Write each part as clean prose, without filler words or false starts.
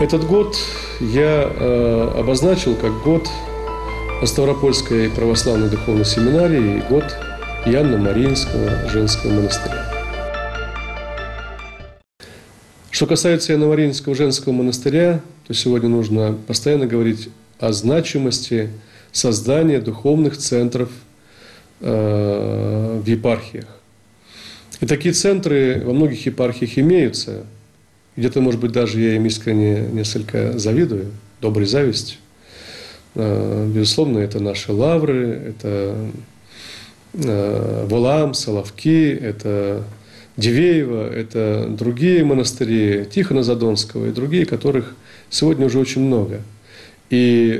Этот год я обозначил как год Ставропольской православной духовной семинарии и год Иоанна-Мариинского женского монастыря. Что касается Иоанна-Мариинского женского монастыря, то сегодня нужно постоянно говорить о значимости создания духовных центров в епархиях. И такие центры во многих епархиях имеются. Где-то, может быть, даже я им искренне несколько завидую, доброй завистью. Безусловно, это наши лавры, это Волам, Соловки, это Дивеево, это другие монастыри Тихона Задонского и другие, которых сегодня уже очень много. И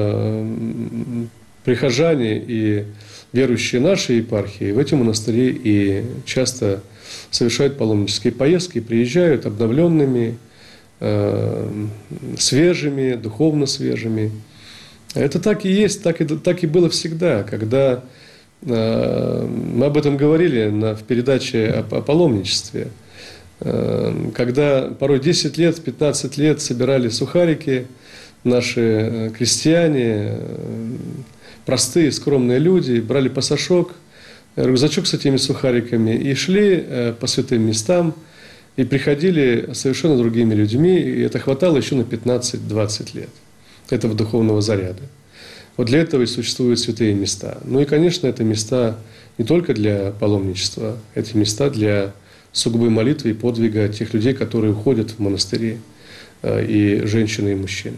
прихожане и верующие нашей епархии в эти монастыри и часто совершают паломнические поездки, приезжают обновленными, свежими, духовно свежими. Это так и есть, так и было всегда, когда мы об этом говорили в передаче о паломничестве, когда порой 10 лет, 15 лет собирали сухарики наши крестьяне, простые, скромные люди, брали пасашок, рюкзачок с этими сухариками и шли по святым местам, и приходили совершенно другими людьми, и это хватало еще на 15-20 лет этого духовного заряда. Вот для этого и существуют святые места. Ну и, конечно, это места не только для паломничества, это места для сугубой молитвы и подвига тех людей, которые уходят в монастыри, и женщины, и мужчины.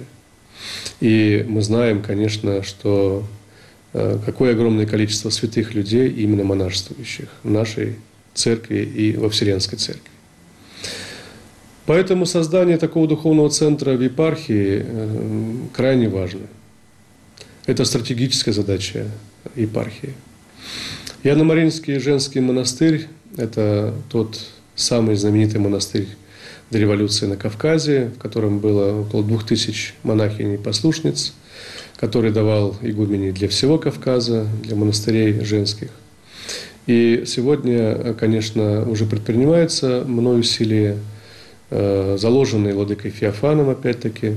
И мы знаем, конечно, что какое огромное количество святых людей, именно монашествующих, в нашей церкви и во Вселенской церкви. Поэтому создание такого духовного центра в епархии крайне важно. Это стратегическая задача епархии. Иоанно-Мариинский женский монастырь – это тот самый знаменитый монастырь до революции на Кавказе, в котором было около 2000 монахинь и послушниц, который давал игуменей для всего Кавказа, для монастырей женских. И сегодня, конечно, уже предпринимается мною усилия, заложенные владыкой Феофаном, опять-таки,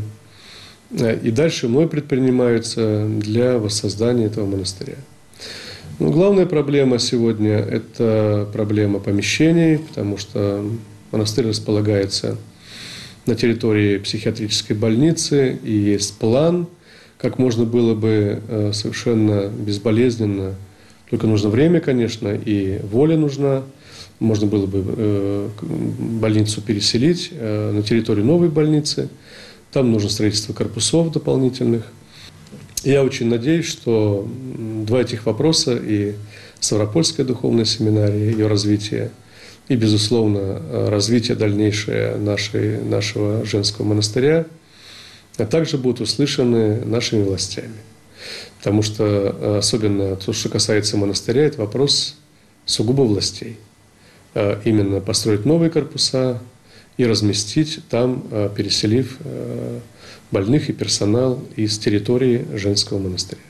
и дальше мной предпринимаются для воссоздания этого монастыря. Но главная проблема сегодня – это проблема помещений, потому что монастырь располагается на территории психиатрической больницы, и есть план, как можно было бы совершенно безболезненно, только нужно время, конечно, и воля нужна, можно было бы больницу переселить на территорию новой больницы. Там нужно строительство корпусов дополнительных. Я очень надеюсь, что два этих вопроса, и Ставропольская духовная семинария, ее развитие, и, безусловно, развитие дальнейшее нашего женского монастыря, а также будут услышаны нашими властями. Потому что, особенно то, что касается монастыря, это вопрос сугубо властей. Именно построить новые корпуса и разместить там, переселив больных и персонал из территории женского монастыря.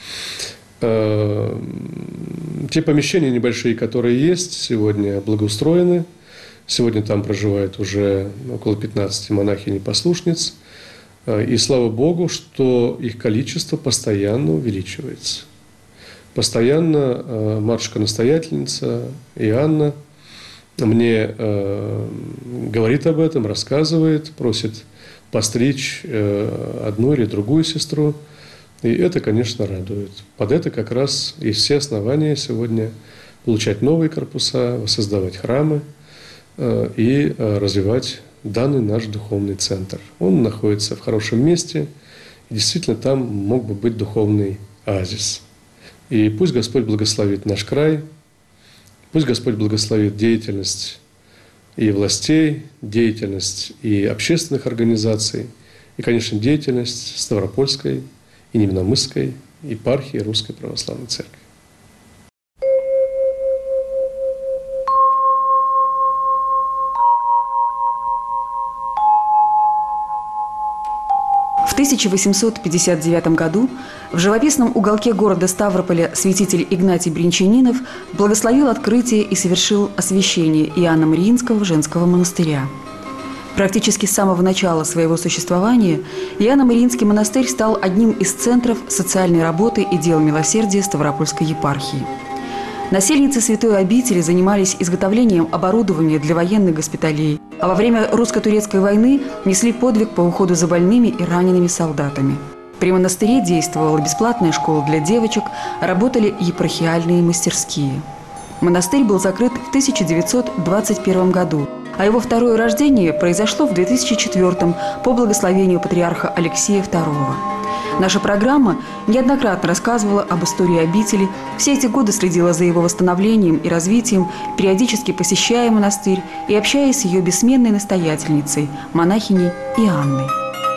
Те помещения небольшие, которые есть, сегодня благоустроены. Сегодня там проживает уже около 15 монахинь и послушниц. И слава Богу, что их количество постоянно увеличивается. Постоянно матушка-настоятельница Иоанна мне говорит об этом, рассказывает, просит постричь одну или другую сестру. И это, конечно, радует. Под это как раз есть все основания сегодня получать новые корпуса, создавать храмы и развивать данный наш духовный центр. Он находится в хорошем месте, и действительно там мог бы быть духовный оазис. И пусть Господь благословит наш край, пусть Господь благословит деятельность и властей, деятельность и общественных организаций, и, конечно, деятельность Ставропольской и Невиномысской епархии Русской Православной Церкви. В 1859 году в живописном уголке города Ставрополя святитель Игнатий Бринчанинов благословил открытие и совершил освящение Иоанна-Мариинского женского монастыря. Практически с самого начала своего существования Иоанно-Мариинский монастырь стал одним из центров социальной работы и дел милосердия Ставропольской епархии. Насельницы святой обители занимались изготовлением оборудования для военных госпиталей, а во время русско-турецкой войны несли подвиг по уходу за больными и ранеными солдатами. При монастыре действовала бесплатная школа для девочек, работали епархиальные мастерские. Монастырь был закрыт в 1921 году, а его второе рождение произошло в 2004 по благословению патриарха Алексея II. Наша программа неоднократно рассказывала об истории обители, все эти годы следила за его восстановлением и развитием, периодически посещая монастырь и общаясь с ее бессменной настоятельницей, монахиней Иоанной.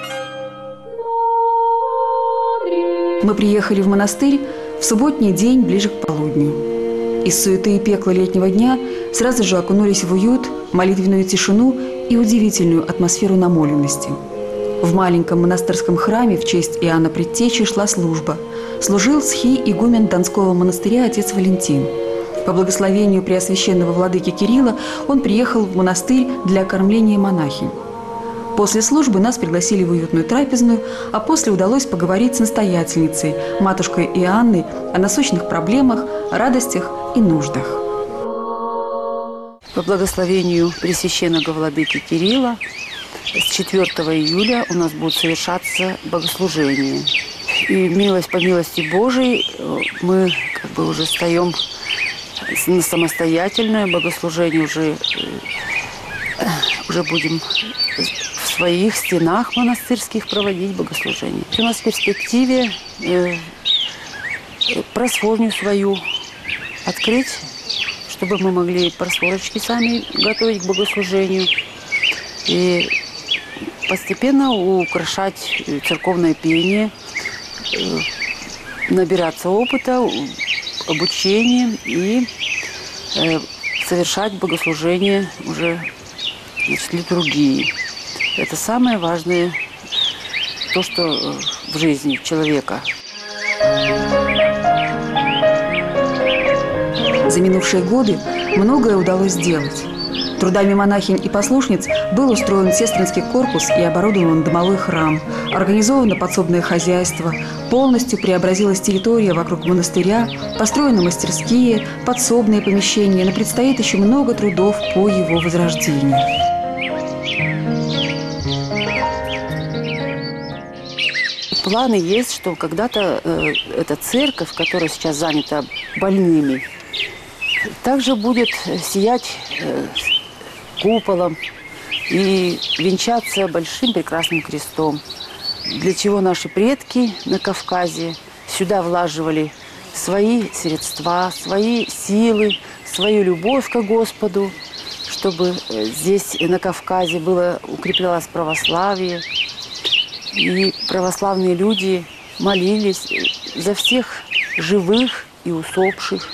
Мы приехали в монастырь в субботний день ближе к полудню. Из суеты и пекла летнего дня сразу же окунулись в уют, молитвенную тишину и удивительную атмосферу намоленности. В маленьком монастырском храме в честь Иоанна Предтечи шла служба. Служил схий-игумен Донского монастыря отец Валентин. По благословению преосвященного владыки Кирилла он приехал в монастырь для окормления монахинь. После службы нас пригласили в уютную трапезную, а после удалось поговорить с настоятельницей, матушкой Иоанной, о насущных проблемах, радостях и нуждах. По благословению Пресвященного владыки Кирилла с 4 июля у нас будет совершаться богослужение. И по милости Божией мы уже встаем на самостоятельное богослужение, уже будем в своих стенах монастырских проводить богослужение. У нас в перспективе просфорню свою открыть, чтобы мы могли просфорочки сами готовить к богослужению и постепенно украшать церковное пение, набираться опыта, обучения и совершать богослужение уже литургии. Это самое важное, то, что в жизни человека. За минувшие годы многое удалось сделать. Трудами монахинь и послушниц был устроен сестринский корпус и оборудован домовой храм, организовано подсобное хозяйство, полностью преобразилась территория вокруг монастыря, построены мастерские, подсобные помещения, но предстоит еще много трудов по его возрождению. Планы есть, что когда-то эта церковь, которая сейчас занята больными, также будет сиять куполом и венчаться большим прекрасным крестом. Для чего наши предки на Кавказе сюда влаживали свои средства, свои силы, свою любовь к Господу, чтобы здесь на Кавказе укреплялось православие. И православные люди молились за всех живых и усопших.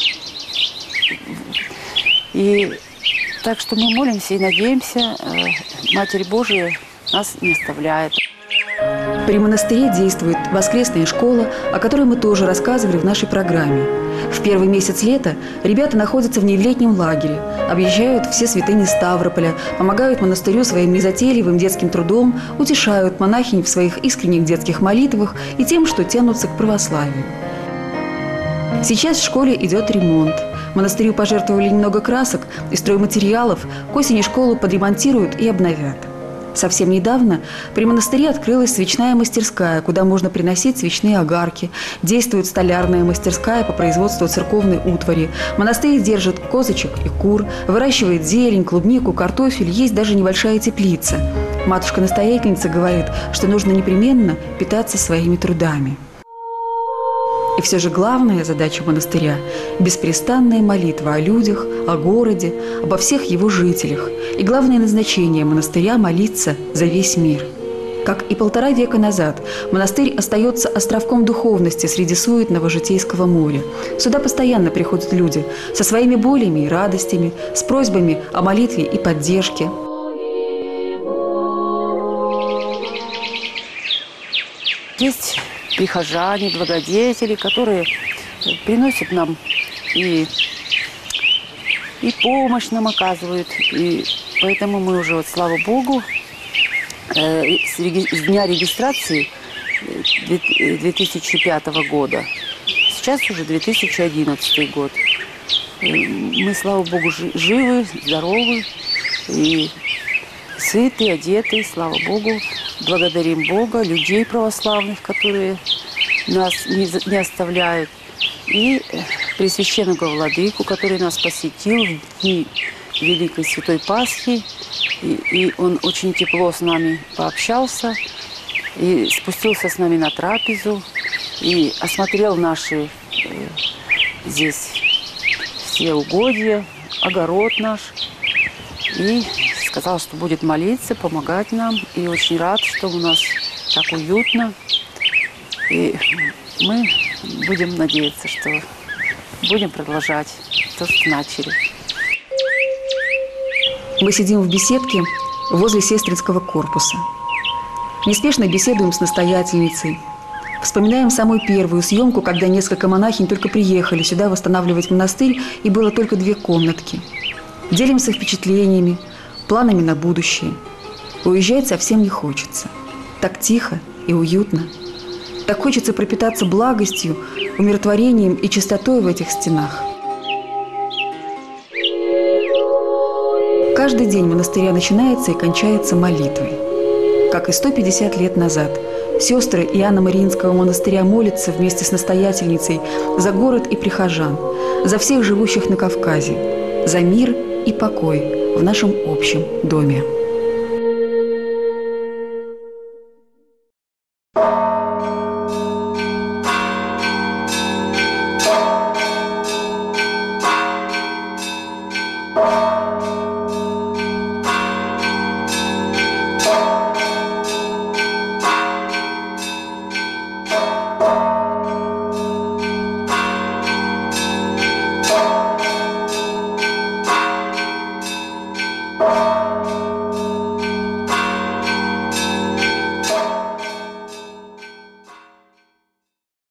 И так что мы молимся и надеемся, Матерь Божия нас не оставляет. При монастыре действует воскресная школа, о которой мы тоже рассказывали в нашей программе. В первый месяц лета ребята находятся в нелетнем лагере, объезжают все святыни Ставрополя, помогают монастырю своим незатейливым детским трудом, утешают монахинь в своих искренних детских молитвах и тем, что тянутся к православию. Сейчас в школе идет ремонт. Монастырю пожертвовали немного красок и стройматериалов, к осени школу подремонтируют и обновят. Совсем недавно при монастыре открылась свечная мастерская, куда можно приносить свечные огарки. Действует столярная мастерская по производству церковной утвари. Монастырь держит козочек и кур, выращивает зелень, клубнику, картофель, есть даже небольшая теплица. Матушка-настоятельница говорит, что нужно непременно питаться своими трудами. И все же главная задача монастыря – беспрестанная молитва о людях, о городе, обо всех его жителях. И главное назначение монастыря – молиться за весь мир. Как и 1,5 века назад, монастырь остается островком духовности среди суетного житейского моря. Сюда постоянно приходят люди со своими болями и радостями, с просьбами о молитве и поддержке. Есть прихожане, благодетели, которые приносят нам и помощь нам оказывают. И поэтому мы уже, слава Богу, с дня регистрации 2005 года. Сейчас уже 2011 год. Мы, слава Богу, живы, здоровы и сыты, одеты, слава Богу. Благодарим Бога, людей православных, которые нас не оставляют. И Пресвященного Владыку, который нас посетил в дни Великой Святой Пасхи. И он очень тепло с нами пообщался. И спустился с нами на трапезу. И осмотрел наши здесь все угодья, огород наш. И сказал, что будет молиться, помогать нам. И очень рад, что у нас так уютно. И мы будем надеяться, что будем продолжать то, что начали. Мы сидим в беседке возле сестринского корпуса. Неспешно беседуем с настоятельницей. Вспоминаем самую первую съемку, когда несколько монахинь только приехали сюда восстанавливать монастырь, и было только 2 комнатки. Делимся впечатлениями, планами на будущее. Уезжать совсем не хочется. Так тихо и уютно. Так хочется пропитаться благостью, умиротворением и чистотой в этих стенах. Каждый день монастыря начинается и кончается молитвой. Как и 150 лет назад, сестры Иоанно-Мариинского монастыря молятся вместе с настоятельницей за город и прихожан, за всех живущих на Кавказе, за мир и покой в нашем общем доме.